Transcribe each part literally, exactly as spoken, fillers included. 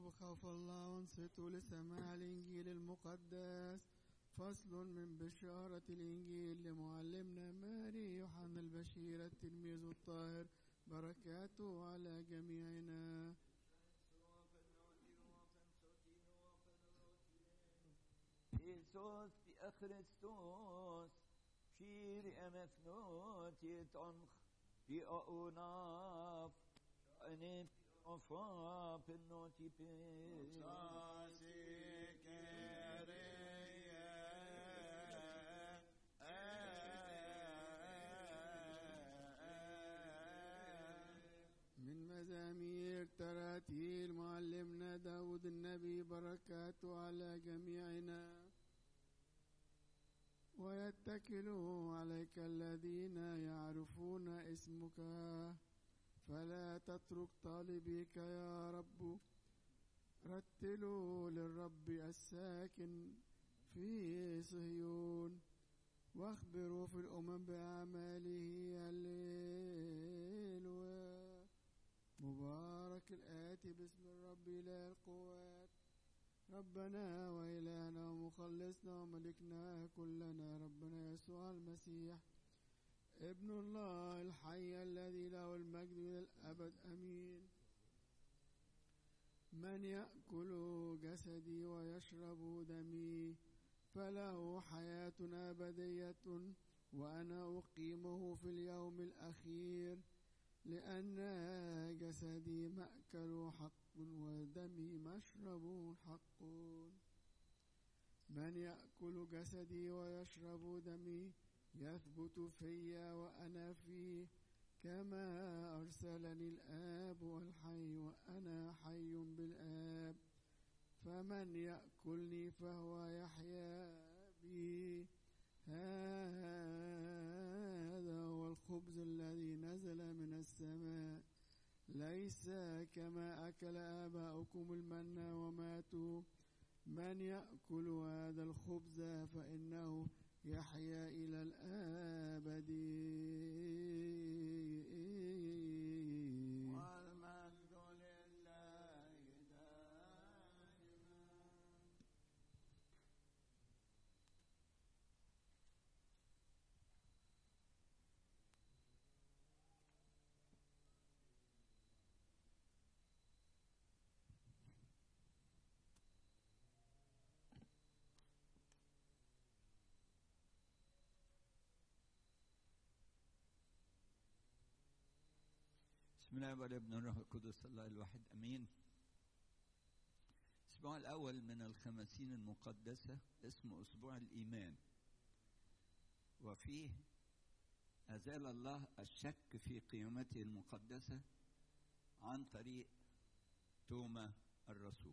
بخوف الله وانصتوا لسماع الإنجيل المقدس. فصل من بشارة الإنجيل لمعلمنا ماري يوحنا البشير التلميذ الطاهر، بركاته على جميعنا. Jesus die Christus, Kyr emefnot yetanch, die aunaf, eine afa penoti pe. من مزامير تراتيل معلمنا داود النبي، بركاته على جميعنا. ويتكلوا عليك الذين يعرفون اسمك، فلا تترك طالبيك يا رب. رتلوا للرب الساكن في صهيون، واخبروا في الأمم بأعماله. هللويا. مبارك الآتي باسم الرب إله القوات، ربنا وإلهنا ومخلصنا وملكنا كلنا، ربنا يسوع المسيح ابن الله الحي الذي له المجد إلى الأبد، أمين. من يأكل جسدي ويشرب دمي فله حياة أبدية، وأنا أقيمه في اليوم الأخير. لأن جسدي مأكل حق ودمي مشرب حق. من يأكل جسدي ويشرب دمي يثبت في وأنا فيه، كما أرسلني الآب والحي وأنا حي بالآب. فمن يأكلني فهو يحيا بي. هذا هو الخبز الذي نزل من السماء، ليس كما أكل آباؤكم المنة وماتوا. من يأكل هذا الخبز فإنه يحيا إلى الآبد. بسم الله والابن والروح القدس الله الواحد امين. الاسبوع الاول من الخمسين المقدسه اسمه اسبوع الايمان، وفيه ازال الله الشك في قيامته المقدسه عن طريق توما الرسول.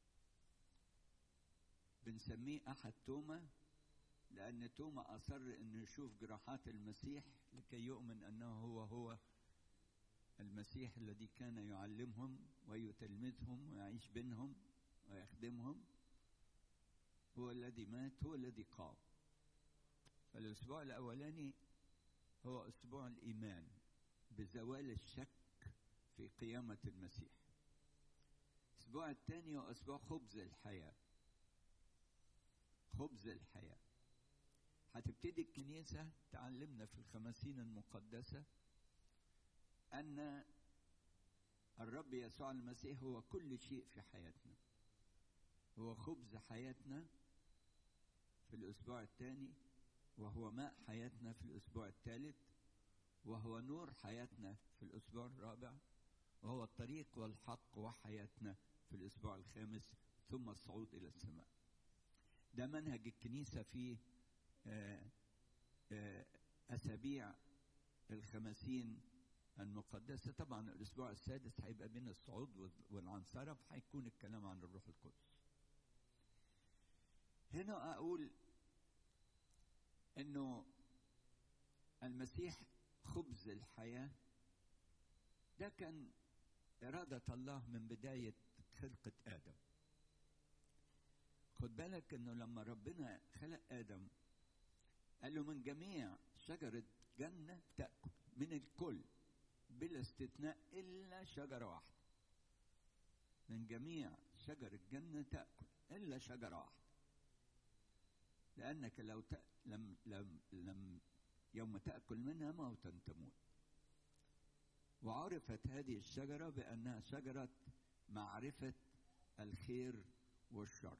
بنسميه احد توما لان توما اصر انه يشوف جراحات المسيح لكي يؤمن انه هو هو المسيح الذي كان يعلمهم ويتلمذهم ويعيش بينهم ويخدمهم. هو الذي مات، هو الذي قام. فالأسبوع الأولاني هو أسبوع الإيمان بزوال الشك في قيامة المسيح. الأسبوع الثاني هو أسبوع خبز الحياة. خبز الحياة هتبتدي الكنيسة تعلمنا في الخمسين المقدسة أن الرب يسوع المسيح هو كل شيء في حياتنا. هو خبز حياتنا في الأسبوع الثاني، وهو ماء حياتنا في الأسبوع الثالث، وهو نور حياتنا في الأسبوع الرابع، وهو الطريق والحق وحياتنا في الأسبوع الخامس، ثم الصعود إلى السماء. ده منهج الكنيسة في آآ آآ أسابيع الخمسين المقدسة. طبعا الأسبوع السادس هيبقى بين الصعود والعنصرة، هيكون الكلام عن الروح القدس. هنا أقول إنه المسيح خبز الحياة. ده كان إرادة الله من بداية خلقة آدم. خد بالك إنه لما ربنا خلق آدم قال له من جميع شجرة جنة تأكل، من الكل بلا استثناء إلا شجرة واحدة. من جميع شجر الجنة تأكل إلا شجرة واحدة، لأنك لو ت... لم... لم... لم يوم تأكل منها موتا تموت. وعرفت هذه الشجرة بأنها شجرة معرفة الخير والشر.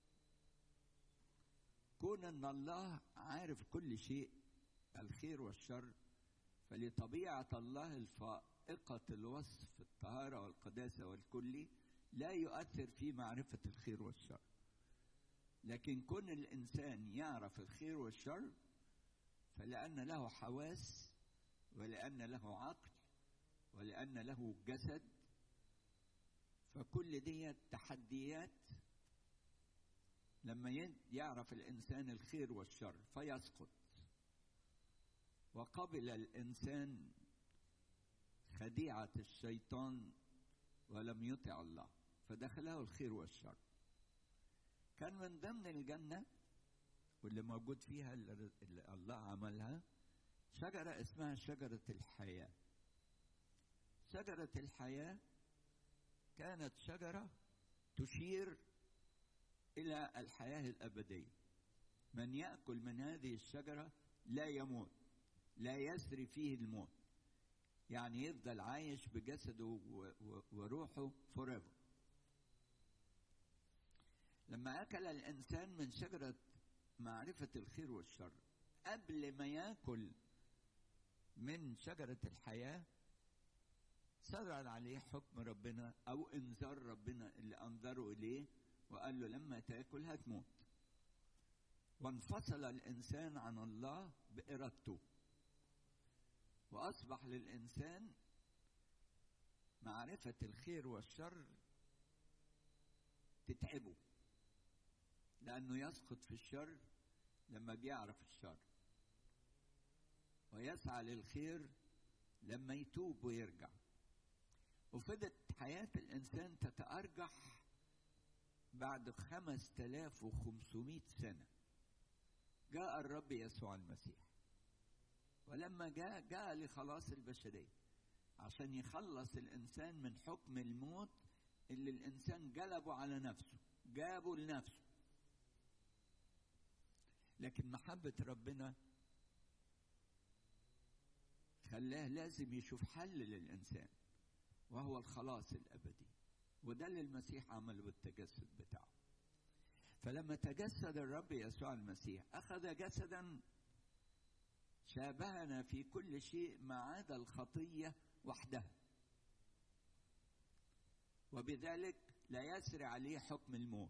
كون أن الله عارف كل شيء الخير والشر، فلطبيعة الله الفائقة الوصف في الطهارة والقداسة والكلي لا يؤثر في معرفة الخير والشر. لكن كون الإنسان يعرف الخير والشر، فلأن له حواس ولأن له عقل ولأن له جسد، فكل دي تحديات. لما يعرف الإنسان الخير والشر فيسقط، وقبل الإنسان خديعة الشيطان ولم يطع الله، فدخله الخير والشر. كان من ضمن الجنة واللي موجود فيها اللي الله عملها شجرة اسمها شجرة الحياة. شجرة الحياة كانت شجرة تشير إلى الحياة الأبدية. من يأكل من هذه الشجرة لا يموت، لا يسري فيه الموت، يعني يفضل عايش بجسده وروحه forever. لما أكل الإنسان من شجرة معرفة الخير والشر، قبل ما يأكل من شجرة الحياة صدر عليه حكم ربنا أو إنذار ربنا اللي أنذره إليه، وقال له لما تأكل هتموت. وانفصل الإنسان عن الله بإرادته، وأصبح للإنسان معرفة الخير والشر تتعبه، لأنه يسقط في الشر لما بيعرف الشر، ويسعى للخير لما يتوب ويرجع. وفضلت حياة الإنسان تتأرجح بعد خمس تلاف وخمسمائة سنة جاء الرب يسوع المسيح. ولما جاء جاء لخلاص البشرية، عشان يخلص الإنسان من حكم الموت اللي الإنسان جلبه على نفسه، جابه لنفسه. لكن محبة ربنا خلاه لازم يشوف حل للإنسان، وهو الخلاص الأبدي. وده اللي المسيح عمله بالتجسد بتاعه. فلما تجسد الرب يسوع المسيح أخذ جسدا شابهنا في كل شيء ما عدا الخطية وحدها، وبذلك لا يسري عليه حكم الموت.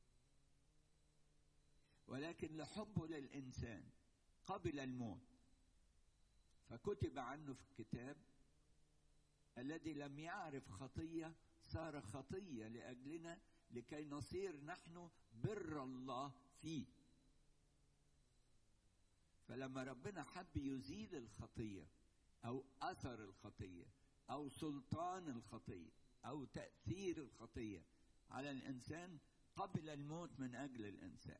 ولكن لحبه للإنسان قبل الموت، فكتب عنه في الكتاب الذي لم يعرف خطية صار خطية لأجلنا لكي نصير نحن بر الله فيه. فلما ربنا حب يزيل الخطية أو أثر الخطية أو سلطان الخطية أو تأثير الخطية على الإنسان، قبل الموت من أجل الإنسان.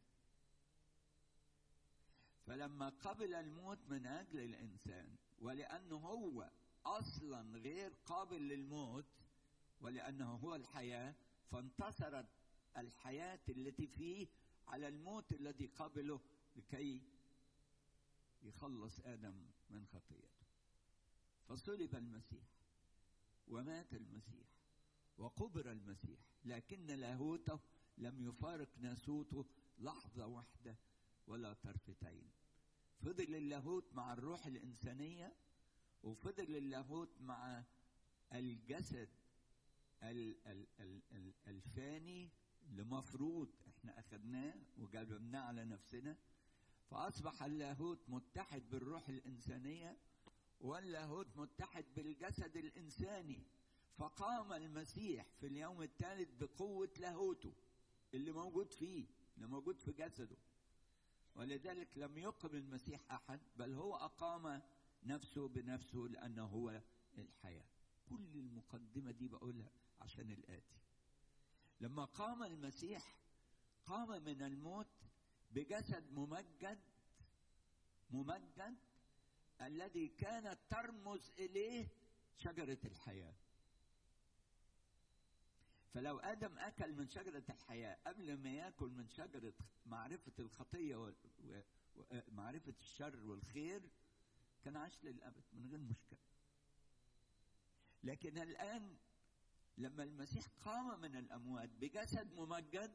فلما قبل الموت من أجل الإنسان، ولأنه هو أصلا غير قابل للموت ولأنه هو الحياة، فانتصرت الحياة التي فيه على الموت الذي قبله لكي يخلص آدم من خطيئته. فصلب المسيح ومات المسيح وقبر المسيح، لكن لاهوته لم يفارق ناسوته لحظة واحدة ولا طرفتين. فضل اللاهوت مع الروح الإنسانية، وفضل اللاهوت مع الجسد الفاني اللي مفروض احنا أخذناه وجلبناه على نفسنا. فأصبح اللاهوت متحد بالروح الإنسانية، واللاهوت متحد بالجسد الإنساني. فقام المسيح في اليوم الثالث بقوة لاهوته اللي موجود فيه، اللي موجود في جسده. ولذلك لم يقم المسيح أحد، بل هو أقام نفسه بنفسه لأنه هو الحياة. كل المقدمة دي بقولها عشان الآتي. لما قام المسيح قام من الموت بجسد ممجد ممجد الذي كانت ترمز إليه شجرة الحياة. فلو آدم أكل من شجرة الحياة قبل ما يأكل من شجرة معرفة الخطية ومعرفة الشر والخير كان عاش للأبد من غير مشكلة. لكن الآن لما المسيح قام من الأموات بجسد ممجد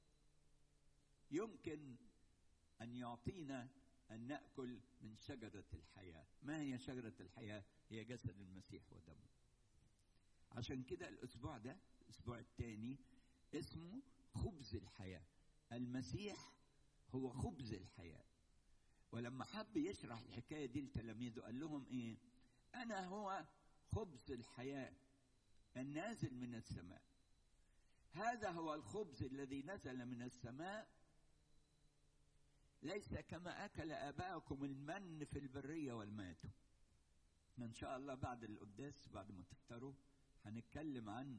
يمكن أن يعطينا أن نأكل من شجرة الحياة. ما هي شجرة الحياة؟ هي جسد المسيح ودمه. عشان كده الأسبوع ده الأسبوع الثاني اسمه خبز الحياة. المسيح هو خبز الحياة. ولما حب يشرح الحكاية دي لتلاميذه قال لهم إيه؟ أنا هو خبز الحياة النازل من السماء. هذا هو الخبز الذي نزل من السماء، ليس كما أكل آباؤكم المن في البرية والماتوا. إن شاء الله بعد القداس بعد ما تفطروا هنتكلم عن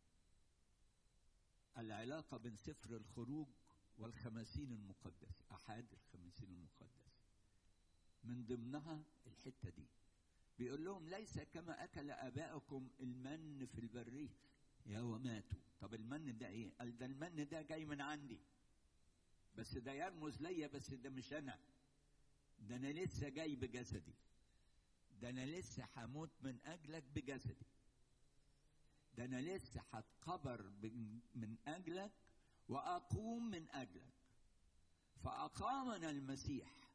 العلاقة بين سفر الخروج والخمسين المقدس، أحد الخمسين المقدس. من ضمنها الحتة دي بيقول لهم ليس كما أكل آباؤكم المن في البرية يا وماتوا. طب المن ده إيه؟ قال ده المن ده جاي من عندي، بس ده يرمز ليا، بس ده مش أنا، ده أنا لسه جاي بجسدي، ده أنا لسه هموت من أجلك بجسدي، ده أنا لسه هتقبر من أجلك وأقوم من أجلك. فأقامنا المسيح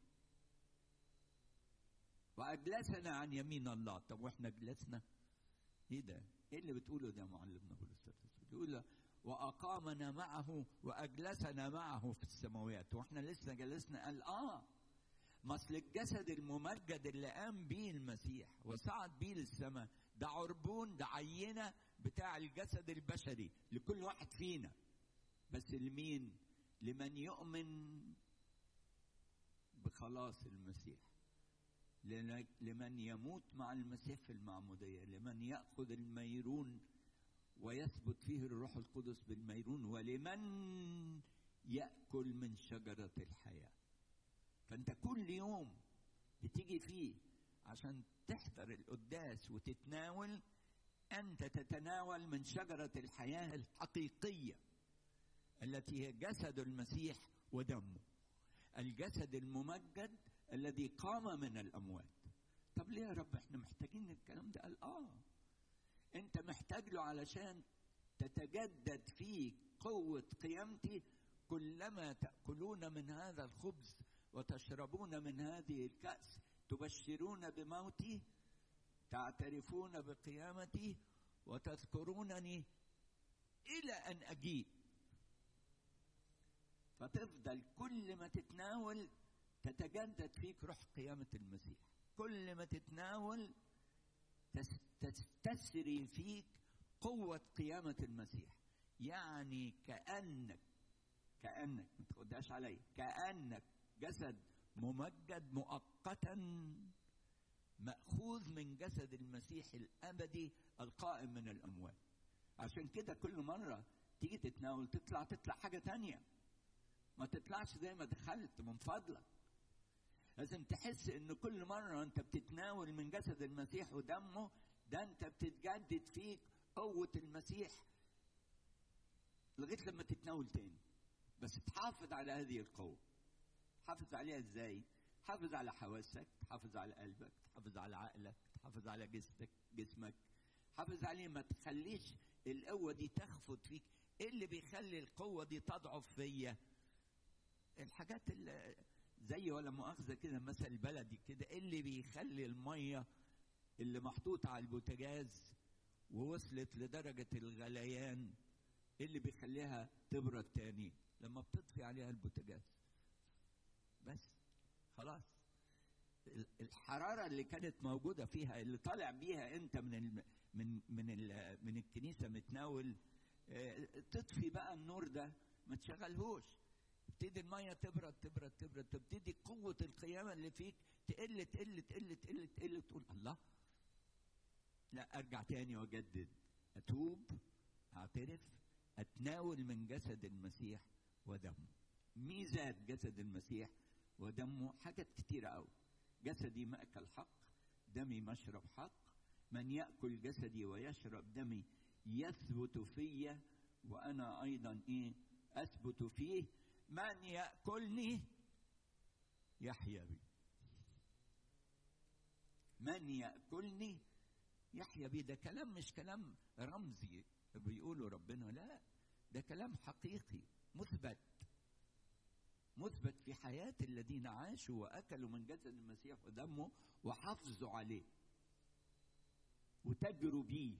وأجلسنا عن يمين الله. طب وإحنا جلسنا؟ إيه ده؟ إيه اللي بتقوله ده معلمنا بولس الرسول؟ بيقول وأقامنا معه وأجلسنا معه في السماوات. وإحنا لسه جلسنا؟ قال آه ما أصل الجسد الممجد اللي قام بيه المسيح وصعد بيه للسماء ده عربون، ده عينة بتاع الجسد البشري لكل واحد فينا، بس لمين؟ لمن يؤمن بخلاص المسيح، لمن يموت مع المسيح في المعمودية، لمن يأخذ الميرون ويثبت فيه الروح القدس بالميرون، ولمن يأكل من شجرة الحياة. فأنت كل يوم بتيجي فيه عشان تحضر القداس وتتناول، أنت تتناول من شجرة الحياة الحقيقية التي هي جسد المسيح ودمه، الجسد الممجد الذي قام من الأموات. طب ليه يا رب احنا محتاجين الكلام ده؟ قال آه أنت محتاج له علشان تتجدد فيك قوة قيامتي. كلما تأكلون من هذا الخبز وتشربون من هذه الكأس تبشرون بموتي، تعترفون بقيامتي، وتذكرونني إلى أن أجيء. فتفضل كل ما تتناول تتجدد فيك روح قيامة المسيح، كل ما تتناول تستسري فيك قوة قيامة المسيح. يعني كأنك كأنك ما تاخدهاش علي، كأنك جسد ممجد مؤقتا مأخوذ من جسد المسيح الأبدي القائم من الأموات. عشان كده كل مرة تيجي تتناول تطلع تطلع حاجة تانية، ما تطلعش زي ما دخلت. من فضلك لازم تحس ان كل مرة انت بتتناول من جسد المسيح ودمه ده انت بتتجدد فيك قوة المسيح لغاية لما تتناول تاني. بس تحافظ على هذه القوة. تحافظ عليها ازاي؟ تحافظ على حواسك، تحافظ على قلبك، تحافظ على عقلك، تحافظ على جسدك جسمك حافظ عليه. ما تخليش القوة دي تخفت فيك. ايه اللي بيخلي القوة دي تضعف فيا؟ الحاجات اللي زي ولا مؤاخذة كده مثل بلدي كده، ايه اللي بيخلي المية اللي محطوطة على البوتاجاز ووصلت لدرجة الغليان ايه اللي بيخليها تبرد تاني؟ لما بتطفي عليها البوتاجاز بس خلاص الحرارة اللي كانت موجودة فيها اللي طالع بيها انت من ال من من ال من الكنيسة متناول، اه تطفي بقى النور ده ما تشغلهوش، تبتدي المية تبرد تبرد تبرد، تبتدي قوة القيامة اللي فيك تقل تقل تقل تقل تقل، تقول الله لا ارجع تاني واجدد، اتوب، اعترف، اتناول من جسد المسيح ودمه. ميزات جسد المسيح ودمه حاجات كتيرة قوي. جسدي مأكل حق، دمي مشرب حق، من يأكل جسدي ويشرب دمي يثبت فيا وأنا أيضا إيه أثبت فيه، من يأكلني يحيا بي. من يأكلني يحيا بي. ده كلام مش كلام رمزي بيقوله ربنا، لا ده كلام حقيقي مثبت مثبت في حياة الذين عاشوا وأكلوا من جسد المسيح ودمه وحافظوا عليه وتجروا بيه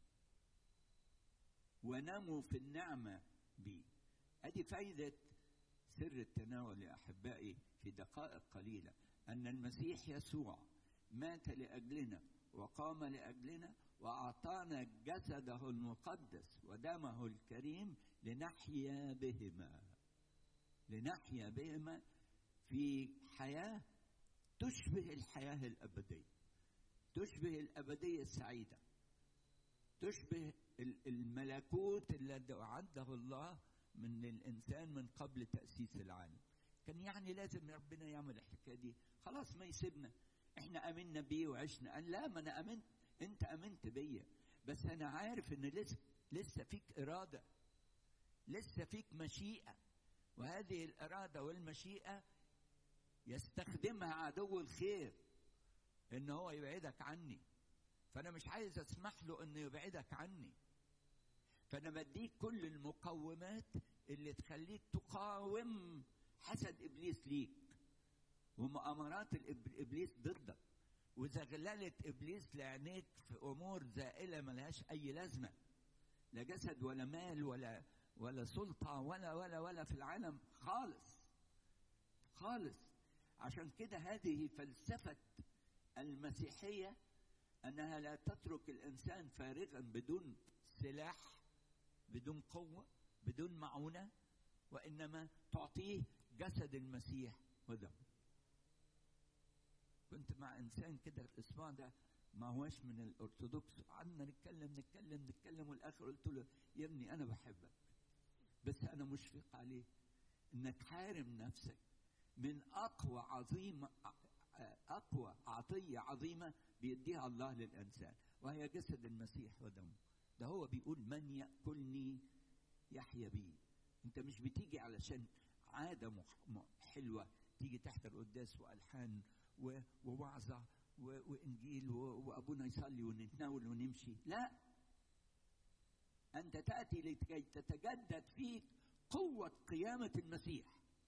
ونموا في النعمة بيه. أدي فايدة سر التناول يا أحبائي في دقائق قليلة، أن المسيح يسوع مات لأجلنا وقام لأجلنا وأعطانا جسده المقدس ودمه الكريم لنحيا بهما لنحيا بهما في حياة تشبه الحياة الأبدية، تشبه الأبدية السعيدة، تشبه الملكوت الذي أعده الله من الإنسان من قبل تأسيس العالم. كان يعني لازم ربنا يعمل الحكاية دي، خلاص ما يسيبنا، احنا امنا بيه وعشنا. قال لا، ما انا امنت، انت امنت بيا، بس انا عارف ان لسه لسه فيك اراده، لسه فيك مشيئه، وهذه الاراده والمشيئه يستخدمها عدو الخير ان هو يبعدك عني، فانا مش عايز اسمح له انه يبعدك عني، فانا بديك كل المقومات اللي تخليك تقاوم حسد ابليس ليك ومؤامرات ابليس ضدك وزغلله ابليس لعينيك في امور زائله ملهاش اي لازمه، لا جسد ولا مال ولا ولا سلطه ولا ولا ولا في العالم خالص خالص. عشان كده هذه فلسفه المسيحيه، انها لا تترك الانسان فارغا بدون سلاح، بدون قوه، بدون معونه، وانما تعطيه جسد المسيح ودمه. كنت مع انسان كده الاسبوع ده ما هوش من الارثوذكس، قعدنا نتكلم نتكلم نتكلم والاخر قلت له يا ابني انا بحبك، بس انا مشفق عليه انك حارم نفسك من اقوى عظيمه اقوى عطيه عظيمه بيديها الله للانسان، وهي جسد المسيح ودمه. ده هو بيقول من ياكلني يحيا بي. انت مش بتيجي علشان عاده حلوه تيجي تحت القداس والحان ووعظه وانجيل وابونا يصلي ونتناول ونمشي، لا، انت تاتي لكي تتجدد فيك قوه قيامه المسيح،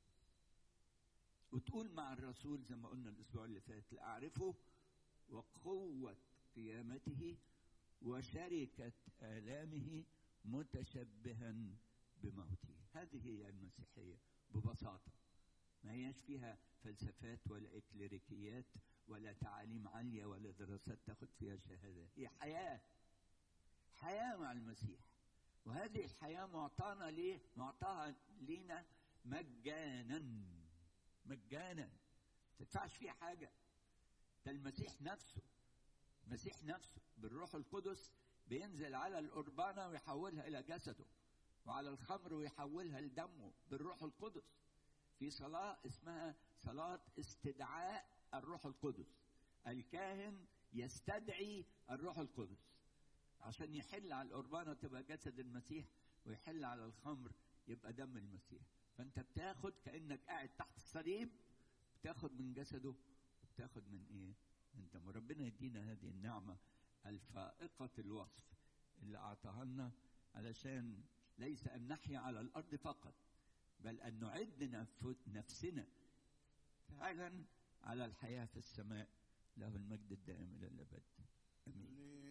وتقول مع الرسول زي ما قلنا الاسبوع اللي فات، لاعرفه وقوه قيامته وشركه الامه متشبها بموته. هذه هي المسيحيه ببساطه، ما هياش فيها فلسفات ولا إكليريكيات ولا تعاليم عالية ولا دراسات تاخد فيها شهادة. هي حياة حياة مع المسيح، وهذه الحياة معطانا ليه؟ معطاها لينا مجانا مجانا، ما تدفعش فيها حاجة. ده المسيح نفسه المسيح نفسه بالروح القدس بينزل على القربانة ويحولها إلى جسده، وعلى الخمر ويحولها لدمه بالروح القدس، في صلاة اسمها صلاة استدعاء الروح القدس. الكاهن يستدعي الروح القدس عشان يحل على القربانة تبقى جسد المسيح، ويحل على الخمر يبقى دم المسيح. فأنت بتاخد كأنك قاعد تحت الصليب، بتاخد من جسده وبتاخد من إيه؟ من دمه. ربنا يدينا هذه النعمة الفائقة الوصف اللي أعطاها لنا، علشان ليس أن نحيا على الأرض فقط، بل أن نعد نفسنا فعلا على الحياة في السماء. له المجد الدائم إلى الأبد. آمين.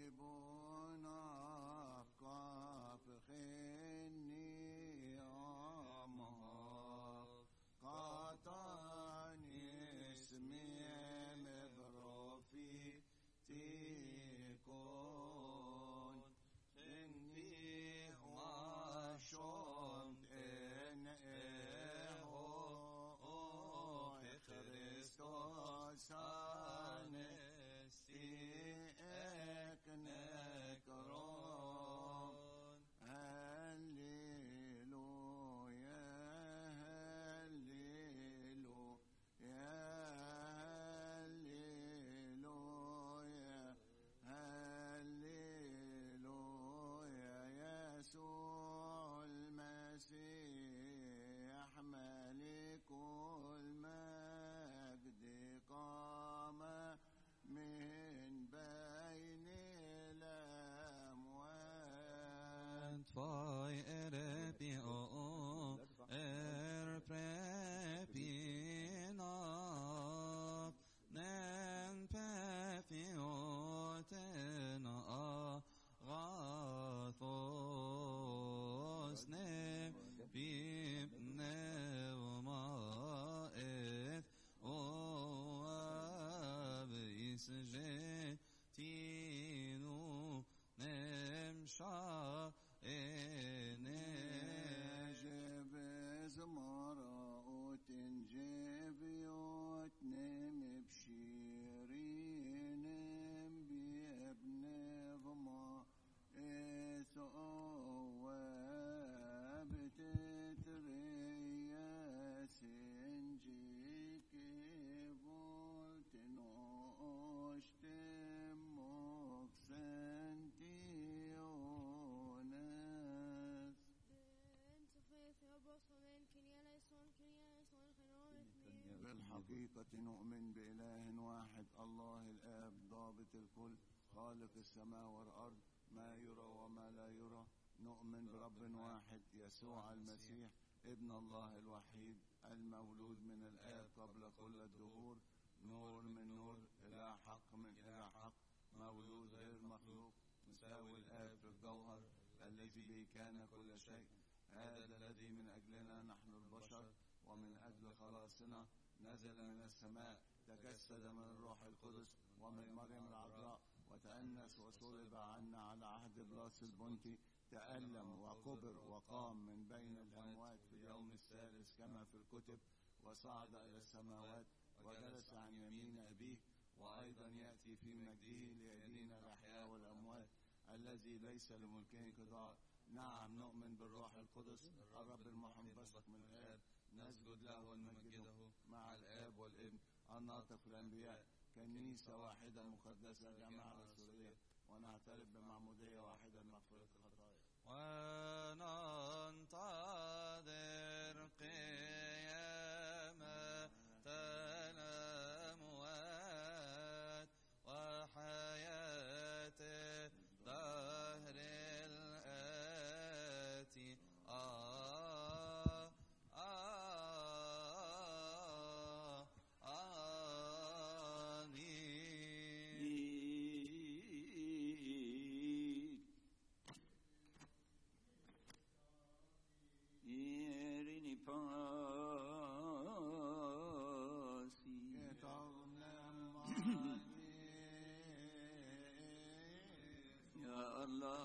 Sanes, i ek nek ro سنه بيبنه ومائت او بيسجي تينو نمشا نجيب زمارة وتنجيب يوتنم بشيرين بيبن ضما إثوى بتتريا سنجيك بولتنوش تموك سنتيونس بالحقيقة نؤمن بإله واحد الله الآب ضابط الكل خالق السماء والأرض ما يرى وما لا يرى نؤمن برب واحد يسوع المسيح ابن الله الوحيد المولود من الآب قبل كل الدهور نور من نور إله حق من إله حق مولود غير مخلوق مساوي الآب في الجوهر الذي به كان كل شيء هذا الذي من أجلنا نحن البشر ومن أجل خلاصنا نزل من السماء تجسد من الروح القدس ومن مريم العذراء وتأنس وصلب عنا على عهد بلاس البنطي تألم وكبر وقام من بين الأموات في اليوم الثالث كما في الكتب وصعد إلى السماوات وجلس عن يمين أبيه وأيضا يأتي في مجده ليدين الأحياء والأموات الذي ليس لملكه انقضاء نعم نؤمن بالروح القدس الرب المحبسك من الآب نسجد له ونمجده مع الآب والابن الناطق الأنبياء كنيسة واحدة مقدسة جماعة رسولية ونعترف بمعمودية واحدة لمغفرة الخطايا